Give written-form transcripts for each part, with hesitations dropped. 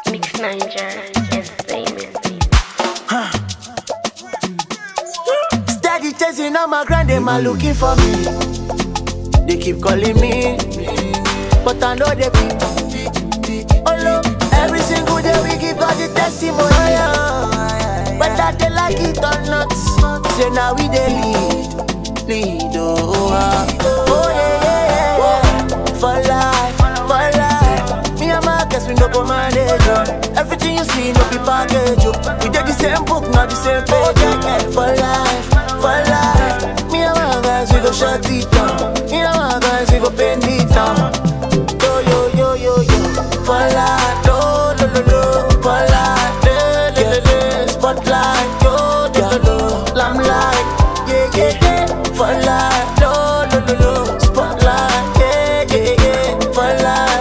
Mix Niger Entertainment. Steady chasing on my grind, they are looking for me. They keep calling me, but I know they be. Oh no, every single day we give God the testimony. Whether they like it or not, say now we they lead, oh yeah. For life, me and my guess we no go manage. Everything you see no be package. We did the same book, not the same page. For life, me and my guys we go shut it down. Me and my guys we go bend it down. Yo, for life, no, for life, spotlight, yo, lamplight, yeah, for life, no, spotlight, yeah, for life.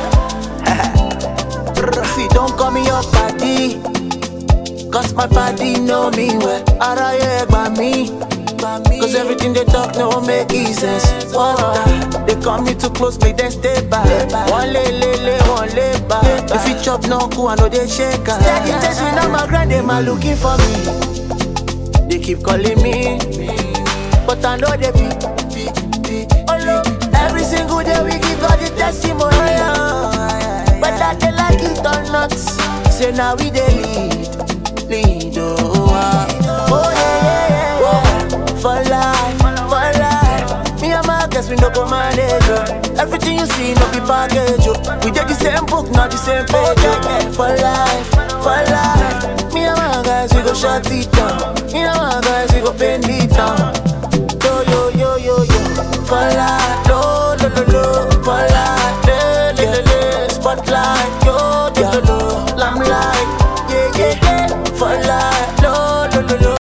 See, don't call me your party, cause my party know me well. Araye by me, cause everything they talk no make sense. They come me too close, make them stay back. One lay back. If you chop no cool, I know they shake. Steady chasing on my grind, they are looking for me. They keep calling me, but I know they be. Oh no, every single day we give God the testimony. But that they like it or not, say now we they lead, oh yeah. For life, me and my guess we no go manage. Everything you see no be package. We did the same book, not the same page. For life, me and my guys we go shut it down. Me and my guys we go bend it down. Yo, for life, no, for life, spotlight, yo,